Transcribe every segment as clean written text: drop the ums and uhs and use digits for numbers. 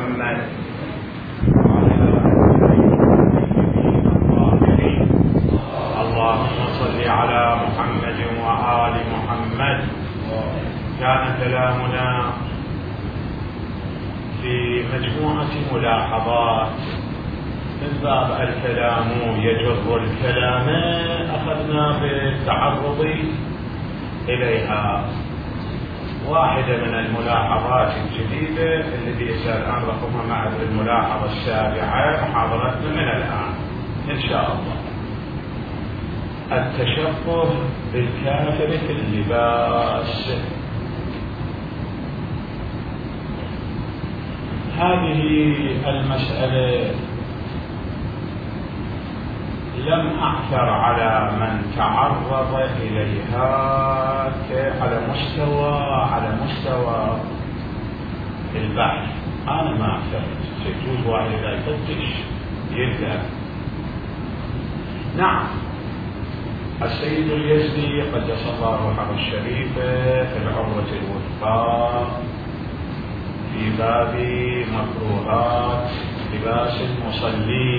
محمد اللهم صل على محمد وآل محمد. كان كلامنا في مجموعة ملاحظات من باب الكلام يجر الكلام، أخذنا بالتعرض إليها. واحدة من الملاحظات الجديدة التي الآن رقمها مع الملاحظة السابعة محاضرتنا من الآن إن شاء الله، التشبه بالكافر في اللباس. هذه المسألة لم أعثر على من تعرض إليها على مستوى البحث. أنا ما أعترض، يجوز واحد يفتش يلقى. نعم، السيد اليزدي قدس الله روحه الشريف في العروة الوثقى في باب مكروهات لباس المصلي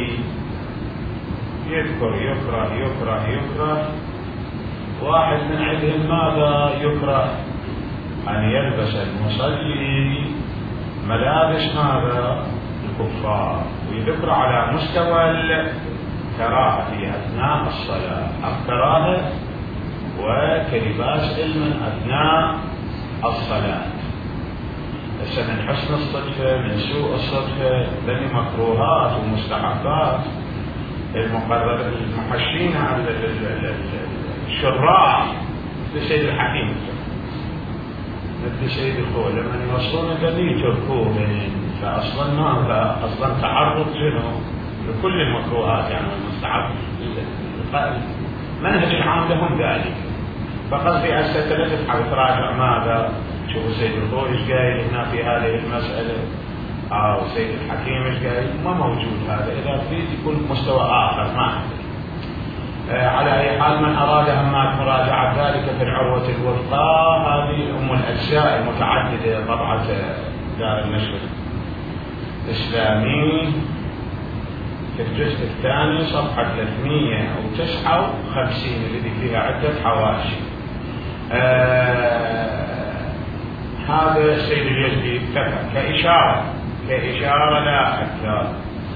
يذكر يكره. واحد من عندهم ماذا يكره؟ أن يلبس المصلي ملابس ماذا؟ الكفار، ويذكر على مستوى الكراهة أثناء الصلاة، الكراهة وكلباس علم أثناء الصلاة. بس من حسن الصدفة من سوء الصدفة بني مكروهات ومستحقات المحشين على الشراع مثل سيد الحكيم مثل سيد الخول لما يوصلون النبي يتركوه، فأصلا ماذا؟ أصلا تعرض شنو لكل المكروهات يعني المستحب. منهج العام لهم ذلك. فقد في أسئلة لا تتحب تراجع ماذا؟ شوفوا سيد الخول ايش قايل هنا في هذه المسألة، سيد الحكيم ايش قايل، ما موجود هذا. إذا تريد يكون مستوى آخر ما على أي حال من أراد أما مراجعة ذلك في العروة الوثقى، هذه أم الأجزاء المتعددة طبعة دار النشر الإسلامي في الجزء الثاني صفحة 359 الذي فيها عدة حواشي. هذا السيد اليزدي كفى كإشارة لا أكثر.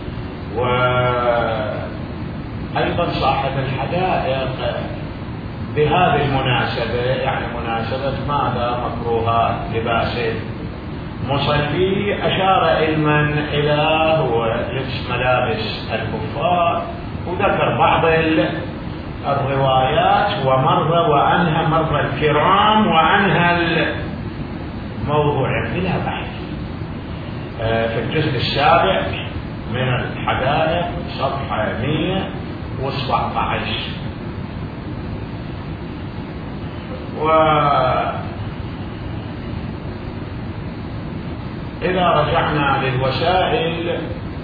وأيضا صاحب الحدائق بهذه المناسبة، يعني مناسبة ماذا؟ مكروهات لباس مصلي، أشار علما إلى هو لبس ملابس الكفار، وذكر بعض الروايات وأنهى مر الكرام وأنهى الموضوع بلا بحث في الجزء السابع من الحدائق صفحة 117. وإذا رجعنا للوسائل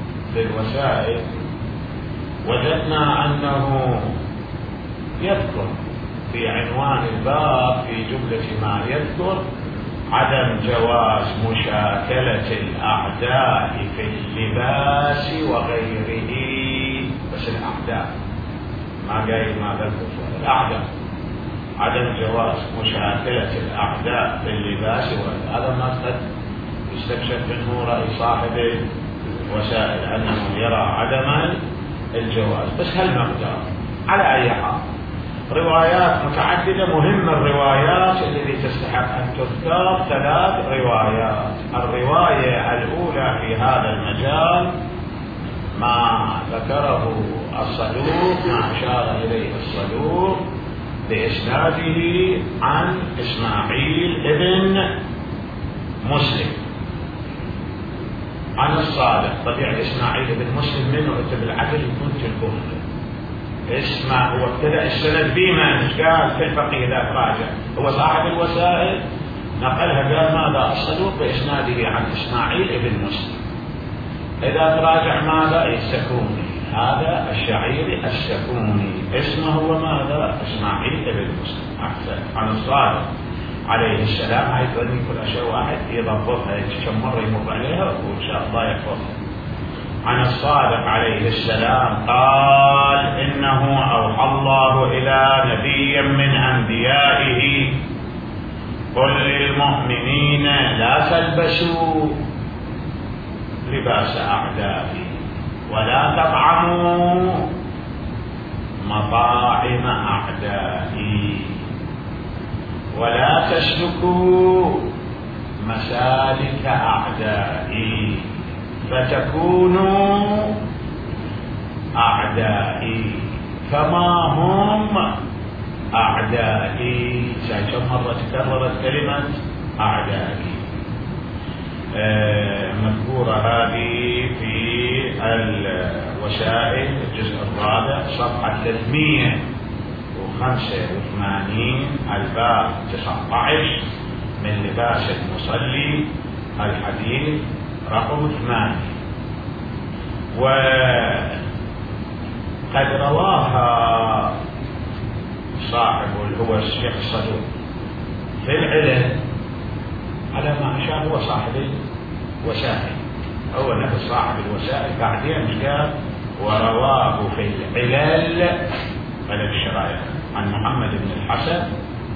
وجدنا أنه يذكر في عنوان الباب في جملة ما يذكر عدم جواز مشاكلة الأعداء في اللباس وغيره. بس الأعداء ما قايل ماذا الكفار، الأعداء. عدم جواز مشاكلة الأعداء في اللباس هذا ما قد يستكشف منه رأي صاحب الوسائل أنه يرى عدم الجواز، بس هالمقدار. على أي حال روايات متعددة، مهمة الروايات التي تستحق أن تذكر 3 روايات. الرواية الأولى في هذا المجال ما ذكره الصدوق، ما أشار إليه الصدوق بإسناده عن إسماعيل ابن مسلم عن الصادق. طبيعي إسماعيل ابن مسلم منه أنت بالعدل يكون تلكم اسمع. هو ابتدأ السند بما قال في الفقيه ذاك راجع، هو صاحب الوسائل نقلها قال ماذا؟ الصدوق بإسناده عن إسماعيل ابن مسلم. إذا تراجع ماذا؟ السكوني، هذا الشعيري السكوني اسمه هو ماذا؟ إسماعيل ابن مسلم. أحسن. عن الصادق عليه السلام، حيث أن كل شيء واحد يضبطها كم مرة يمر عليها وإن شاء الله يحفظها. عن الصادق عليه السلام قال: إنه أوحى الله إلى نبي من أنبيائه: قل للمؤمنين لا تلبسوا لباس أعدائي، ولا تطعموا مطاعم أعدائي، ولا تسلكوا مسالك أعدائي فتكونوا أعدائي كما هم أعدائي. كم مرة تكررت كلمة أعدائي. مذكورة هذه في الوسائل الجزء الرابع صفحة 385 الباب 19 من لباس المصلي الحديث رقم 8. وقد رواها صاحب اللي هو الشيخ صدوق في العلل على ما أشار، هو صاحب الوسائل، هو نفس صاحب الوسائل، بعدين قال ورواه في العلل على الشرائع عن محمد بن الحسن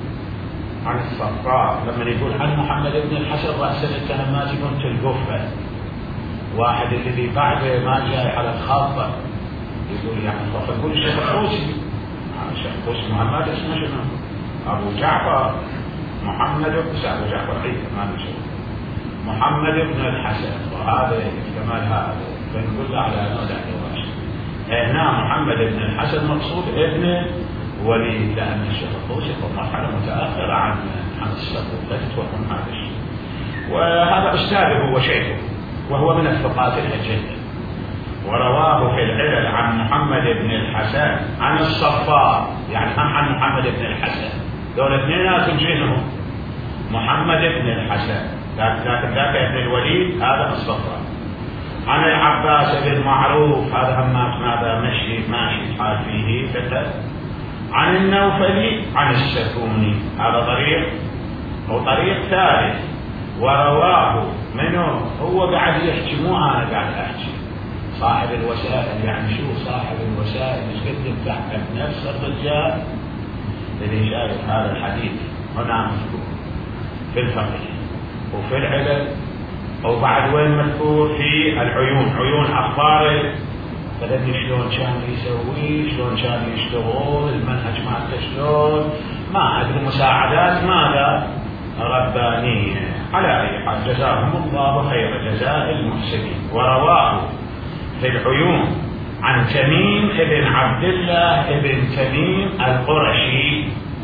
عن الصفار. لما يقول عن محمد بن الحسن رأسا كان ماسك القفة، واحد الذي بعد ما جاء على الخاطة يقول يعني فقول الشيخ الحوسي، الشيخ الحوسي محمد اسمه شنو؟ أبو جعفر محمد أبو جعفر عيسى ما نشوف محمد بن الحسن، وهذا كمال هذا فنقول له على نوع الراشد. هنا محمد بن الحسن مقصود ابن وليد، لأن الشيخ الطوسي في مرحلة متأخرة عن الصدوق، لا تتوهم هذا الشيء. وهذا أستاذه وشيخه، وهو من الثقات الأجلة. ورواه في العلل عن محمد بن الحسن عن الصفار، يعني عن محمد بن الحسن، دول اثنين تنجينهم محمد بن الحسن، لكن ذاك ابن الوليد هذا الصفار. عن العباس بن معروف، هذا همات ماذا ماشي الحال فيه فتى. عن النوفلي عن السكوني، هذا طريق وطريق ثالث. ورواه منه هو قاعد يحكي، مو انا قاعد احكي، صاحب الوسائل. يعني شو صاحب الوسائل؟ ايش قد يفتح نفس الرجال اللي شايف هذا الحديث هنا مذكور في الفقه وفي العلل، وبعد وين مذكور في العيون، عيون اخباره، فدني شلون كان يسوي، شلون كان يشتغل، المنهج مالته شلون، ما ادري، مساعدات ماذا ربانيه. على اي حال جزاهم الله خير جزاء المحسنين. ورواه في العيون عن تميم ابن عبد الله ابن تميم القرشي،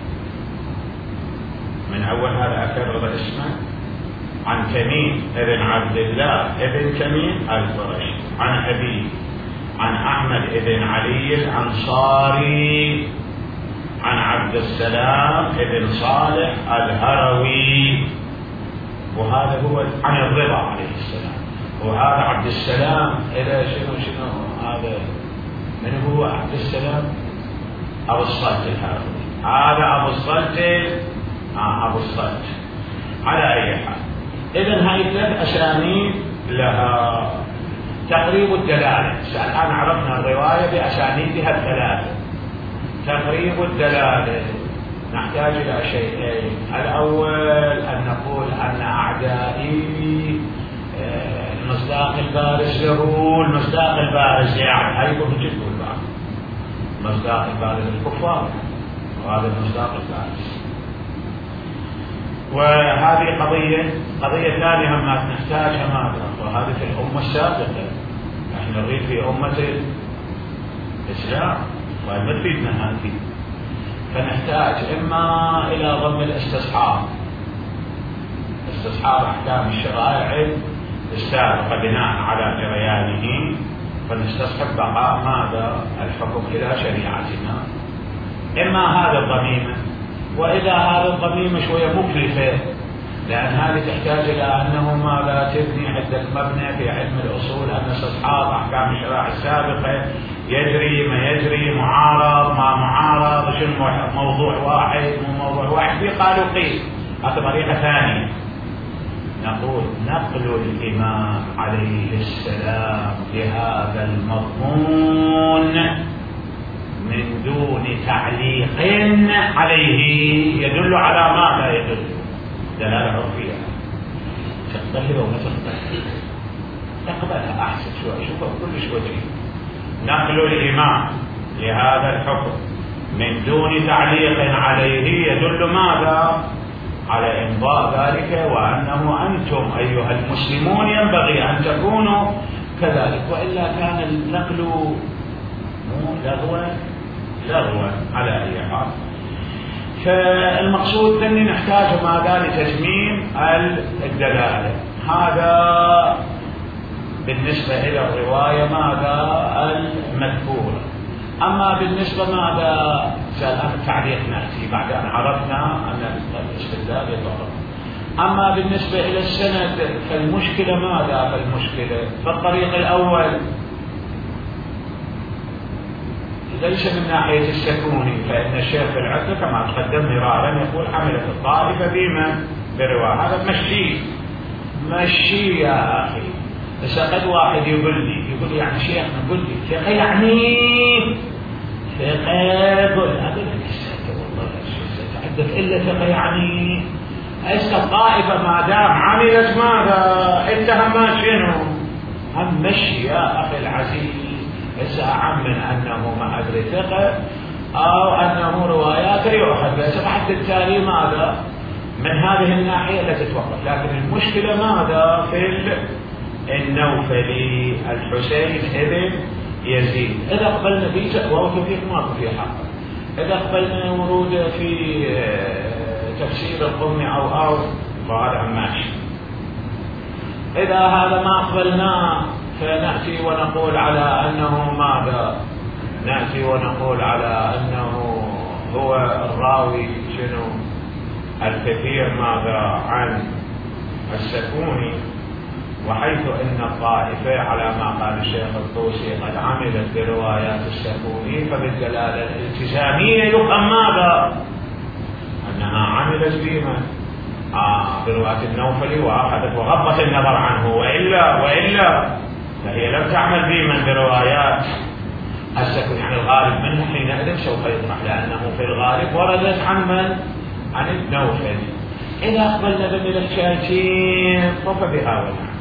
من اول هذا اكرر اسمه، عن تميم ابن عبد الله ابن تميم القرشي عن ابيه عن احمد ابن علي الانصاري عن عبد السلام ابن صالح الهروي، وهذا هو عن الرضا عليه السلام. وهذا عبد السلام الى شنو هذا؟ من هو عبد السلام؟ ابو الصلت الهروي، هذا ابو الصلت ابو الصلت. على اي حال، اذا هاي 3 اسانيد لها تقريب الدلاله. الان عرفنا الروايه باسانيدها ال3. تقريب الدلاله نحتاج الى شيئين: الاول ان نقول ان اعدائي المصداق البارز له، المصداق البارز يعني هاي يقول جد البعض مصداق البارز الكفار، وهذا المصداق البارز. وهذه قضية ثانية ما نحتاجها ماذا؟ وهذه في الأمة السابقة، نحن نريد في أمة الإسلام وما تفيدنا هذه، فنحتاج إما إلى ضم الاستصحاب أحكام الشرائع السابقة بناء على جريانه، فنستصحب بقاء ماذا؟ الحكم إلى شريعتنا. إما هذا الضميمة، وإذا هذا الضميمة شوية مكلفة، لأن هذه تحتاج إلى أنه ماذا؟ تبني عدة مبنى في علم الأصول، أن استصحاب أحكام الشرائع السابقة يجري ما يجري، معارض ما معارض، شنو موضوع واحد مو موضوع واحد، في قالوا قيل، هذه طريقة ثانية. نقول نقل الإمام عليه السلام بهذا المضمون من دون تعليق عليه يدل على ماذا؟ يدل دلالة عرفية. تقبلها ولا تقبلها؟ تقبلها أحسن شوي، شوفوا كلش وجيه. نقل الإمام لهذا الحكم من دون تعليق عليه يدل ماذا؟ على إمضاء ذلك، وأنه أنتم أيها المسلمون ينبغي أن تكونوا كذلك، وإلا كان النقل لغوا على أي حال. فالمقصود أني نحتاج ماذا؟ لتتميم الدلالة. هذا بالنسبة إلى الرواية ماذا؟ المذكورة. أما بالنسبة ماذا؟ التعليق نأتي بعد أن عرفنا أن الاستدلال يضرب. أما بالنسبة إلى السند فالمشكلة ماذا؟ فالمشكلة فالطريق الأول ليس من ناحية السكوني، فإن الشيخ في العدة كما تقدم مرارا يقول حملت الطائفة بما برواية. هذا مشي يا أخي. بس قد واحد يقول لي يعني شيخ نقول لي ثقة يعني ثقة، قول هذا والله عندك إلا ثقة يعني هسه الطائفة ما دام عملت ماذا؟ أنت هم شنو؟ هم مشي يا أخي العزيز. هسه أعم من أنه ما أدري ثقة أو أنه روايات يؤخذ، بس بعد التالي ماذا؟ من هذه الناحية لا تتوقف. لكن المشكلة ماذا؟ في النوفلي الحسين ابن يزيد. إذا قبلنا فيه وتوفيق ماكو في حق، إذا قبلنا وروده في تفسير القم أو فهذا ماشي. إذا هذا ما قبلناه فنأتي ونقول على أنه ماذا؟ نأتي ونقول على أنه هو الراوي شنو؟ الكثير ماذا؟ عن السكوني. وحيث أن الطائفة على ما قال الشيخ الطوسي قد عملت بروايات السكوني، فبالدلالة الالتزامية يفهم ماذا؟ أنها عملت بما برواية النوفلي وأخذت وغضت النظر عنه، وإلا فهي لم تعمل بما بروايات السكوني. يعني الغالب منه حينئذ سوف يطرح، لأنه في الغالب وردت عن من؟ عن النوفلي. إذا أقبلنا بالشاتين فبها ونعم.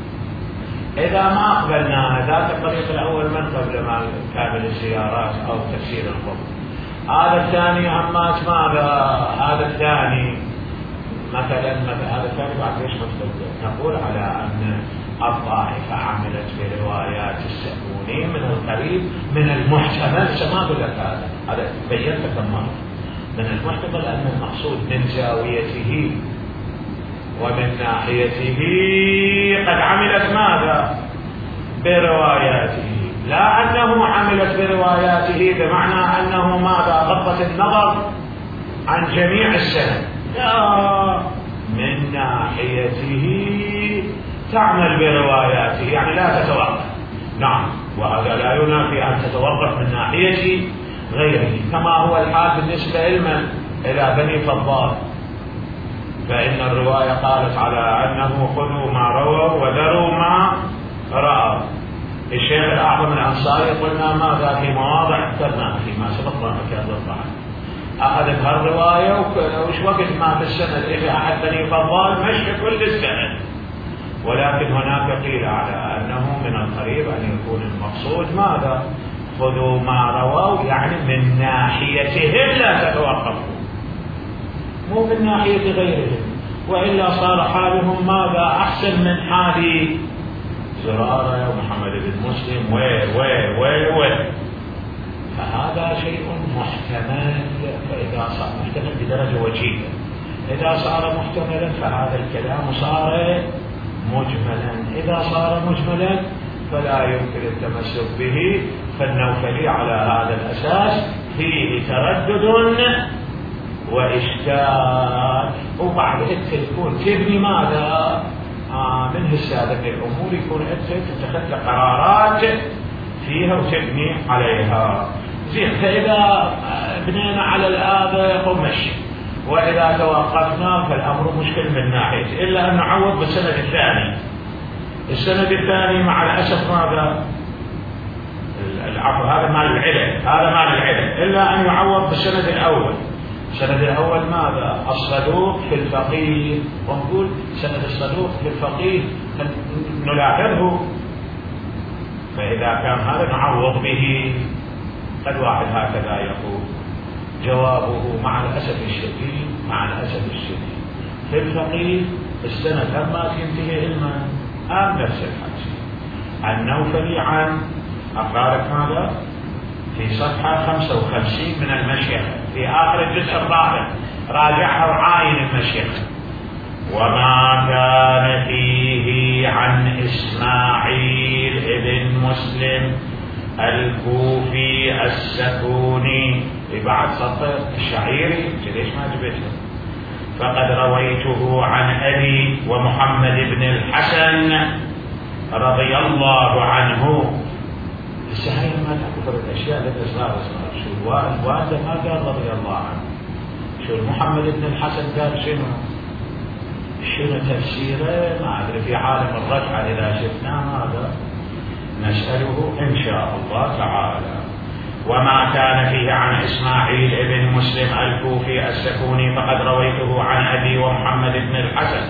إذا ما أقبلنا ذات الطريق الأول من قبل ما كامل الزيارات أو تفسير القرآن، هذا الثاني همات ماذا؟ هذا الثاني مثلا هذا الثاني بعد ليش نقول على أن الطائفة عملت بروايات السكوني من القريب من المحتمل. ما أقول لك هذا بينت تماما من المحتمل أن المقصود من زاويته ومن ناحيته قد عملت ماذا؟ برواياته، لا أنه عملت برواياته بمعنى أنه ماذا؟ غضت النظر عن جميع السند، لا، من ناحيته تعمل برواياته، يعني لا تتوقف. نعم، وهذا لا ينافي أن تتوقف من ناحية غيره، كما هو الحال بالنسبة إلى بني فضال، فإن الرواية قالت على أنه خذوا ما رووا وذروا ما رأوا. الشيخ الأعظم الأنصاري قلنا ماذا في مواضع اخترناها فيما سبق كان أخذت هالرواية وش وقت ما في السند إذا أحد بني فضال مشي كل السند، ولكن هناك قيل على أنه من القريب أن يكون المقصود ماذا؟ خذوا ما رووا، يعني من ناحيتهم لا تتوقفوا، مو من ناحية غيرهم، وإلا صار حالهم ماذا؟ أحسن من حال زرارة ومحمد بن مسلم و فهذا شيء محتمل. فإذا صار محتمل بدرجة وجيهة، إذا صار محتملا فهذا الكلام صار مجملا، إذا صار مجملا فلا يمكن التمسك به. فالنوفلي على هذا الأساس فيه تردد وإشكال، وبعد تكون تبني ماذا؟ من هذه الأمور يكون تتخذ قرارات فيها وتبني عليها. زين، فإذا بنينا على هذا يقوم مشي، وإذا توقفنا فالأمر مشكل من ناحية، إلا أن نعوض بالسند الثاني. السند الثاني مع الأسف ماذا؟ العفو، هذا مال العلل، هذا مال العلل، إلا أن يعوض بالسند الأول. السند الأول ماذا؟ الصدوق في الفقيه، ونقول سند الصدوق في الفقيه نلاحظه، فإذا كان هذا نعوض به. قد واحد هكذا يقول، جوابه مع الأسف الشديد، مع الأسف الشديد في الفقيه السند لما تنتهي علما نفس الحديث. النوفلي عن أقارب ماذا؟ في صفحة 55 من المشيخة في آخر الجزء الرابع، راجعها وعاين المشيخة. وما كان فيه عن إسماعيل ابن مسلم الكوفي السكوني، بعد سطر الشعيري ليش ما جبته؟ فقد رويته عن أبي ومحمد بن الحسن رضي الله عنه. السهيل ما تكفر الأشياء التي صارت. شو الوالد ما قال رضي الله عنه، شو محمد بن الحسن قال شنو تفسيره؟ ما أدري، في عالم الرجعة إذا شفنا هذا نسأله إن شاء الله تعالى. وما كان فيه عن إسماعيل ابن مسلم الكوفي السكوني فقد رويته عن أبي ومحمد بن الحسن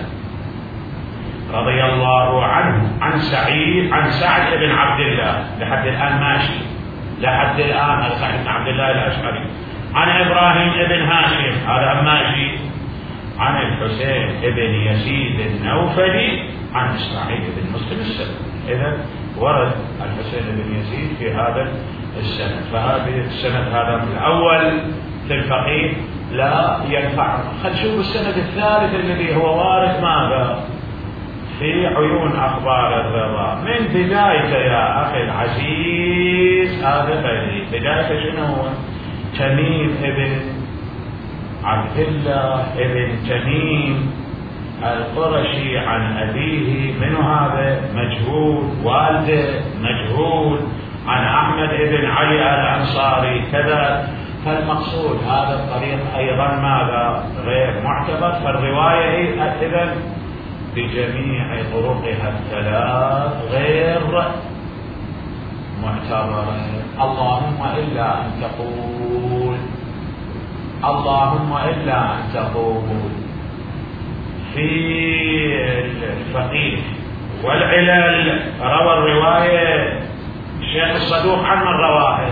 رضي الله عنه عن سعد بن عبد الله، لحد الآن ماشي، لحد الآن سعد بن عبد الله الأشعري. عن إبراهيم بن هاشم، هذا ماشي. عن الحسين بن يزيد النوفلي عن إسماعيل بن مسلم السكوني. إذا ورد الحسين بن يزيد في هذا السند، فهذه السند هذا من الأول في الفقيه لا ينفع. خل نشوف السند الثالث الذي هو وارد ماذا؟ في عيون أخبار الرضا من بدايته يا أخي العزيز. هذا بدايته شنو هو؟ تميم ابن عبد الله ابن تميم القرشي عن أبيه، من هذا؟ مجهول، والده مجهول، عن أحمد بن علي الأنصاري كذا. فالمقصود هذا الطريق أيضا ماذا؟ غير معتبر. فالرواية إذن بجميع طرقها الثلاث غير معتبرة. اللهم إلا أن تقول، اللهم إلا أن تقول في الفقيه والعلل روى الرواية الشيخ الصدوق عن من رواها؟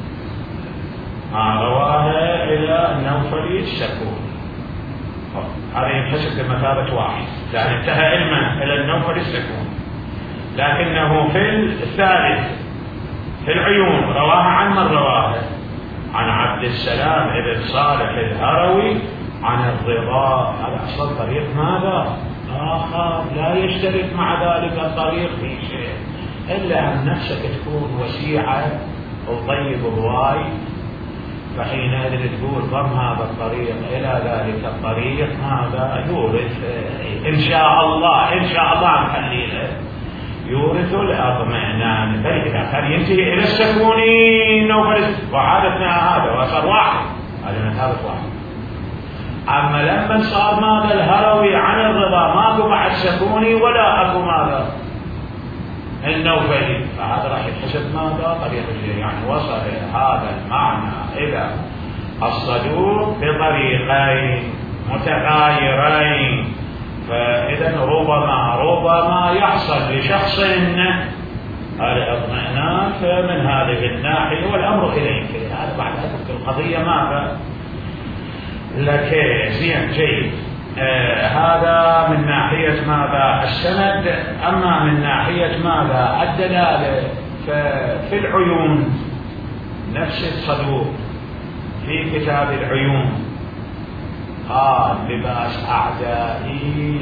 رواها إلى النوفلي السكوني. هذا ينحسب بمثابة واحد، لأن انتهى علما إلى النوفلي السكوني. لكنه في الثالث في العيون رواها عن من رواها؟ عن عبد السلام بن صالح الهروي عن الرضا. هذا أصل طريق ماذا؟ آخر لا يشترك مع ذلك الطريق في شيء، إلا أن نفسك تكون وسيعة وطيب هواي، فحينئذ تقول ضم هذا الطريق إلى ذلك الطريق، هذا يورث إن شاء الله، إن شاء الله نخليه يورث الاطمئنان. بل إذا كان ينتهي إلى السكوني نوفل وعادتنا هذا وصار واحد، هذا مثابة واحد. أما لما صار ماذا؟ الهروي عن الرضا، ماكو بعد سكوني ولا أكو ماذا؟ النوفلي، فهذا راح يتحسب ماذا؟ طريقة، يعني وصل هذا المعنى إلى الصدوق بطريقين متغايرين. فإذا ربما يحصل لشخص الاطمئنان من هذه الناحية والأمر إليك. هذا بعد هذه القضية ماذا؟ لك زين جيد. هذا من ناحية ماذا؟ السند. أما من ناحية ماذا؟ الدلالة. ففي العيون نفس الصدوق في كتاب العيون قال لباس أعدائي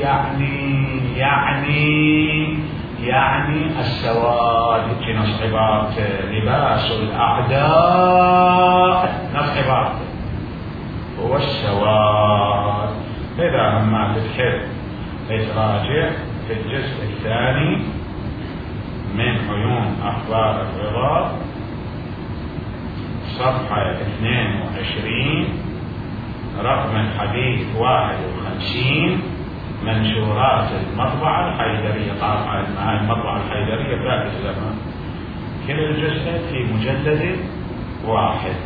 يعني السواد، في نص عبارته لباس الأعداء، نص عبارته هو السواد. إذا ما تحب تراجع في الجزء الثاني من عيون أخبار الرضا صفحة 22 رقم الحديث 51 منشورات المطبعة الحيدرية. طبعا هاي المطبعة الحيدرية ذات الزمان كل الجزء في مجلد واحد.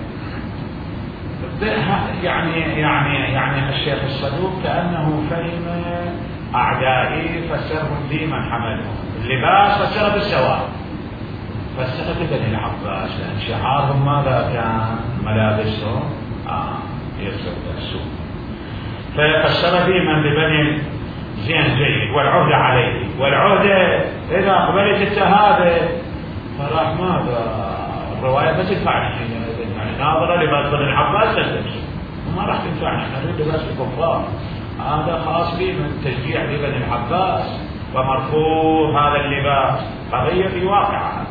يعني الشيخ الصدوق كأنه فهم أعدائي فسرهم في من حملهم. اللباس فسره بالسواد، فسره بني العباس لأن شعارهم ماذا كان؟ ملابسهم يصير السوق، ففسر في من ببني زين جيد والعهد عليه، والعهد إذا قبلت الشهادة فراح ماذا الرواية ما تنفعنا حين يعني ناظرة لباس بني العباس تلبس وما راح تنفعنا، نريد لباس الكفار. هذا خاص به من تشجيع لبني العباس ومرفوض هذا اللباس، قضية في واقعها.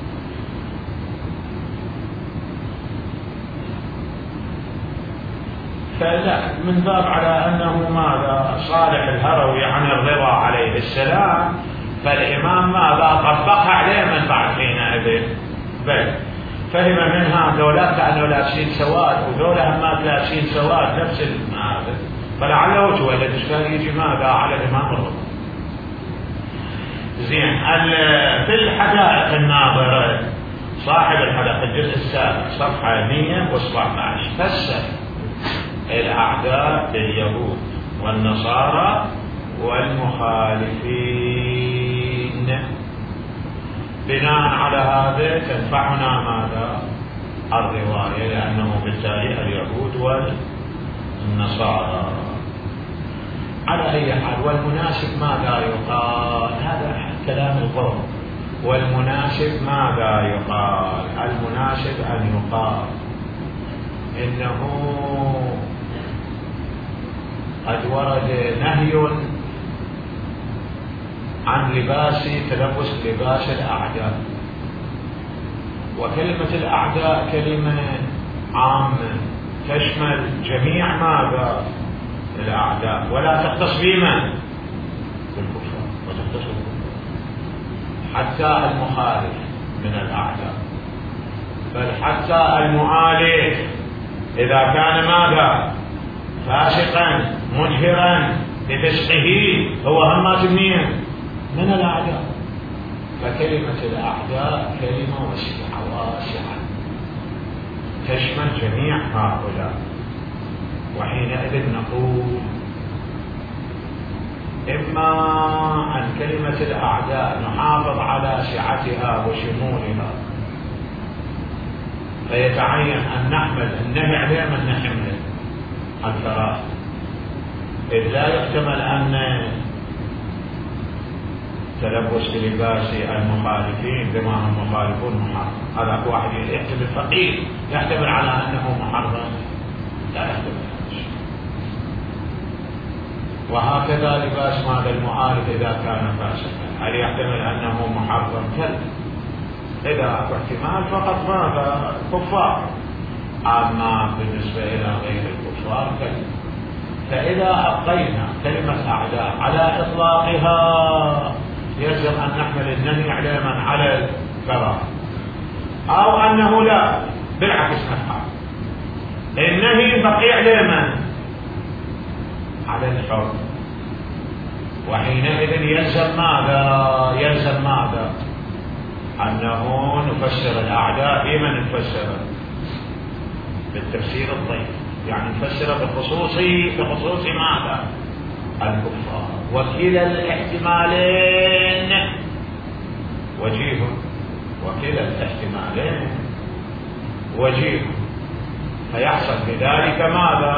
فلا من باب على أنه ماذا صالح الهروي عن الرضا عليه السلام، فالإمام ماذا طبقها عليه من بعد حينئذ، بل فهم منها ذولا كأنه لابسين سواد وذولا هم لابسين سواد نفس هذا، فلعله تولد إشكال يجي ماذا على الإمام الرضا. زين. في الحدائق الناظرة صاحب الحدائق الجزء السابع صفحة 117 فسر الأعداء لليهود والنصارى والمخالفين. بناء على هذا تنفعنا ماذا؟ الرواية، لأنه بالتالي اليهود والنصارى. على أي حال، والمناسب ماذا يقال؟ هذا كلام القوم. والمناسب ماذا يقال؟ المناسب أن يقال إنه قد ورد نهي عن تلبس لباس الأعداء، وكلمة الأعداء كلمة عامة تشمل جميع ماذا؟ الأعداء، ولا تختص بمن؟ بالكفار، وتختص حتى المخالف من الأعداء، بل حتى المؤالف إذا كان ماذا؟ فاسقا مجهرا بفسقه هو همات من الأعداء. فكلمة الأعداء كلمة واسعة تشمل جميع هؤلاء. وحينئذ نقول إما أن كلمة الأعداء نحافظ على سعتها وشمولها، فيتعين أن نحمل النهي عليه من نحمله الفرائض، إذ لا يحتمل أن تلبس بلباس المخالفين بما هم مخالفون محرم. هذا واحد يحتمل فقير يحتمل على أنه محرم، لا يحتمل. وهكذا لباس ماذا المخالف إذا كان فاسقا، هل يحتمل أنه محرم؟ كلا. إذا أكو احتمال فقط ماذا؟ كفار. أما بالنسبة إلى غير الكفار كلا. فإذا أبقينا كلمة أعداء على إطلاقها يجب أن نحمل النهي على من على الكراهة، أو أنه لا بالعكس نفعل النهي بقي على من؟ على الحر. وحينئذ يلزم ماذا؟ أنه نفسر الأعداء بمن نفسر؟ بالتفسير الضيق، يعني نفسر بخصوص ماذا؟ الكفار. وكلا الاحتمالين وجيه، وكلا الاحتمالين وجيه. فيحصل بذلك ماذا؟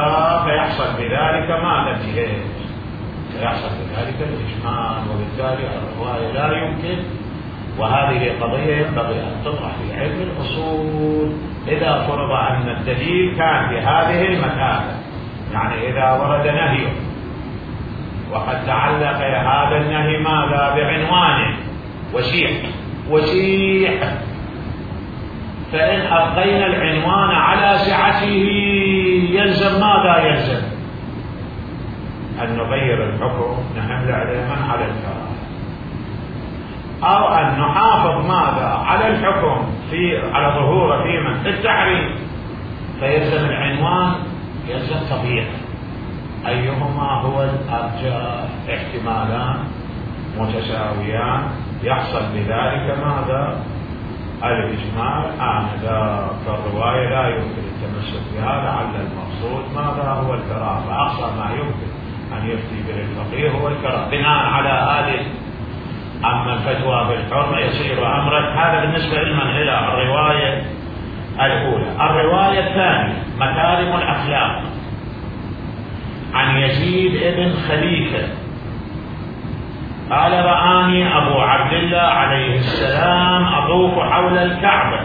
انتهاء، فيحصل بذلك الإجمال، وبالتالي الرواية لا يمكن. وهذه قضية ينبغي أن تطرح في علم الأصول إذا فرض أن الدليل كان بهذه المثابة، يعني إذا ورد نهي وقد تعلق هذا النهي ماذا؟ بعنوانه وسيح، فإن أبقينا العنوان على سعته يلزم ماذا؟ يلزم أن نغير الحكم، نحمل عليه من على الكراهة، أو أن نحافظ ماذا؟ على الحكم على ظهوره في من؟ في التحريم، فيلزم العنوان يلزم تضييق أيهما هو الأرجح. احتمالان متساويان يحصل بذلك ماذا؟ الإجمال آنذاك. فالرواية لا يمكن التمسك بها، لعل المقصود ماذا هو الكراهة، فأقصى ما يمكن أن يفتي به الفقيه هو الكراهة بناء على هذه. أما الفتوى بالحرمة يصير أمرا. هذا بالنسبة لمن إلى الرواية الأولى. الرواية الثانية مكارم الأخلاق عن يزيد ابن خليفة قال: رآني أبو عبد الله عليه السلام أطوف حول الكعبة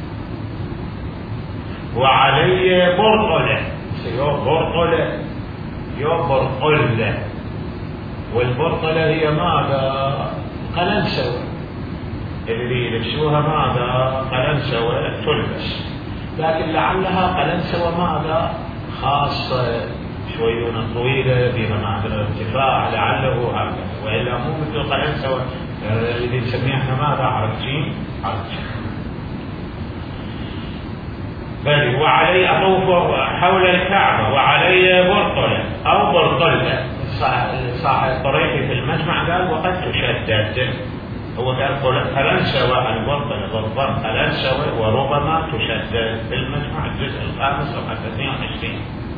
وعلي برقلة. برقلة، والبرقلة هي ماذا؟ قلنسوة، اللي يلبسوها ماذا؟ قلنسوة تلبس، لكن لعلها قلنسوة ماذا؟ خاصة شوية طويلة فيها معدن الارتفاع، لعله هكذا، وإلا مو مثل قلنسوة اللي نسميها احنا ماذا؟ عرجين. بل وعلي أطوف حول الكعبة وعلي برقلة أو برقلة. صاحب طريقي في المجمع قال وقد تشدد، هو قال قلنسوة البرقلة بالضم قلنسوة، وربما تشدد في المجمع الجزء الخامس صفحة 22.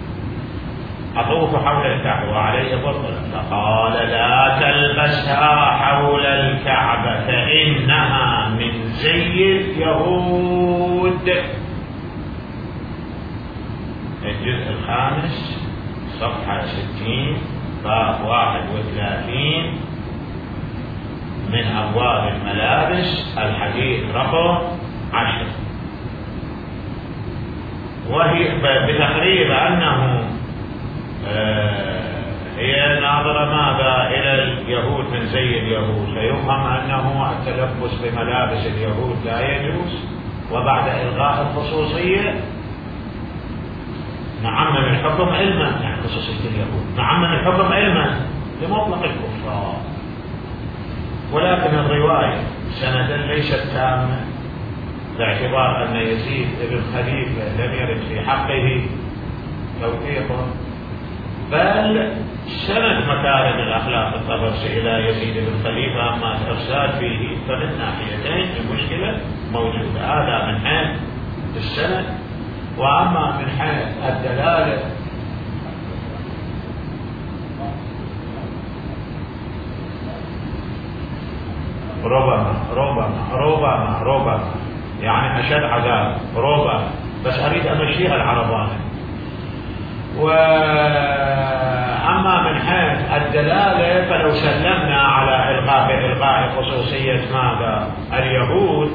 أطوف حول الكعبة وعلي برقلة، فقال: لا تلبسها حول الكعبة فإنها من زي اليهود. الجزء الخامس صفحة 60 باب 31 من أبواب الملابس، الحديث رقم 10. وهي بتقريب أنه هي ناظرة ماذا؟ إلى اليهود من زي اليهود، فيفهم أنه التلبس بملابس اليهود لا يجوز، وبعد إلغاء الخصوصية نعمم الحكم علما، يعني خصوصية اليهود نعمم الحكم علما لمطلق الكفار. ولكن الرواية سندا ليست تامة، باعتبار أن يزيد بن خليفة لم يرد في حقه توثيقه، بل سند مكارم الأخلاق الطبرسي إلى يزيد بن خليفة، أما الإرسال فيه فمن ناحيتين المشكلة موجودة. هذا من حيث السند، وأما من حيث الدلالة ربما يعني أشد عذاب ربما، بس أريد أمشيها العربانة. وأما من حيث الدلالة فلو سلمنا على إلغاء خصوصية ماذا؟ اليهود،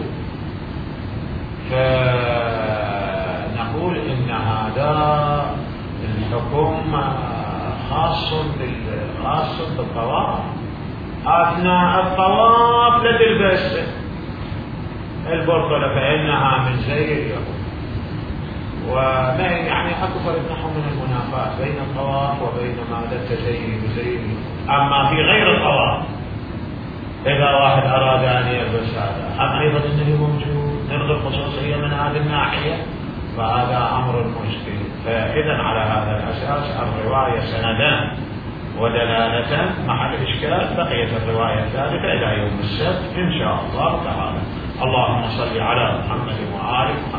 فنقول إن هذا الحكم خاص بالطواف. أثناء الطواف لا تلبس البرقلة فإنها من زي اليهود. وما يعني أكو فرق نحو من المنافاة بين الطواف وبين ماذا؟ التزين بزي. أما في غير الطواف إذا واحد أراد أن يلبس هذا، أم أيضا أنه موجود نلغي الخصوصية من هذه الناحية، فهذا أمر مشكل. فإذا على هذا الأساس الرواية سندان ودلالة محل إشكال، بقيت الرواية الثالثة إلى يوم السبت إن شاء الله تعالى. اللهم صل على محمد وآل محمد.